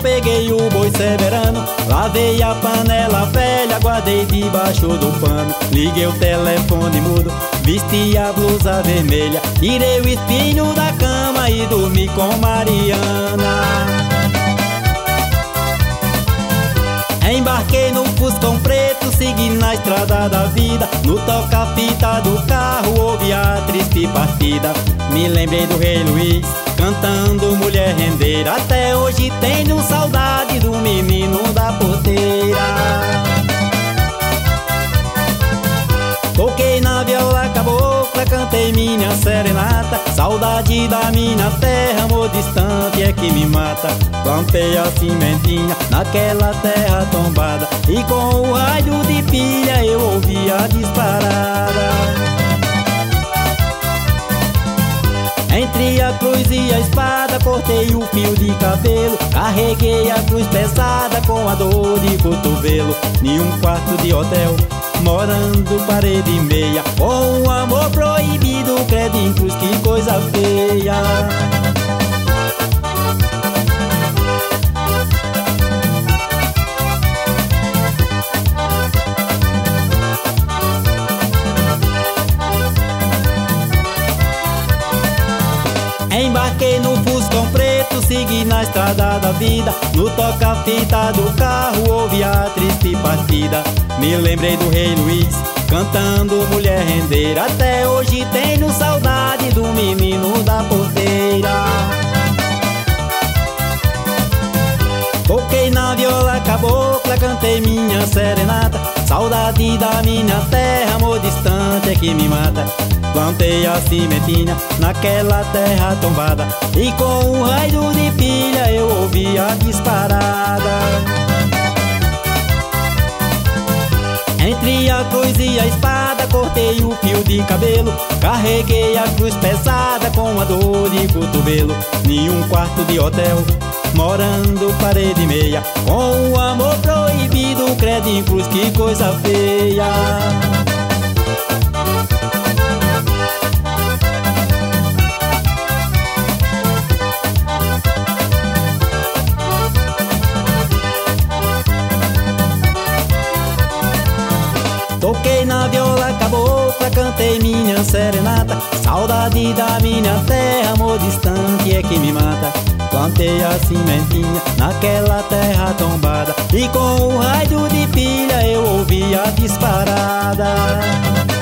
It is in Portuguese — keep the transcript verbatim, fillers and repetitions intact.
peguei o boi severano, lavei a panela velha, guardei debaixo do pano. Liguei o telefone mudo, vesti a blusa vermelha, tirei o espinho da cama e dormi com Mariana. Embarquei no Fuscão preto, segui na estrada da vida. No toca-fita do carro ouvi a triste partida. Me lembrei do Rei Luiz, cantando Mulher Rendeira. Até hoje tenho saudade do menino da porteira. Toquei na viola cabocla, cantei minha serenata. Saudade da minha terra, amor distante é que me mata. Plantei a sementinha naquela terra tombada, e com o raio de pilha eu ouvi a disparada. Entre a cruz e a espada cortei o fio de cabelo, carreguei a cruz pesada com a dor de cotovelo. Em um quarto de hotel, morando parede e meia, com um amor proibido, credo em cruz, que coisa feia. Embarquei no Fuscão preto, segui na estrada da vida. No toca-fita do carro ouvi a triste partida. Me lembrei do Rei Luiz, cantando Mulher Rendeira. Até hoje tenho saudade do menino da porteira. Toquei na viola cabocla, cantei minha serenata. Saudade da minha terra, amor distante é que me mata. Plantei a sementinha naquela terra tombada, e com um raio de pilha eu ouvi a disparada. Entre a cruz e a espada cortei o fio de cabelo, carreguei a cruz pesada com a dor de cotovelo. Em um quarto de hotel, morando parede e meia, com o amor proibido, credo em cruz, que coisa feia. Toquei na viola cabocla, cantei minha serenata. Saudade da minha terra, amor distante é que me mata. Plantei a sementinha naquela terra tombada, e com o raio de pilha eu ouvi a disparada.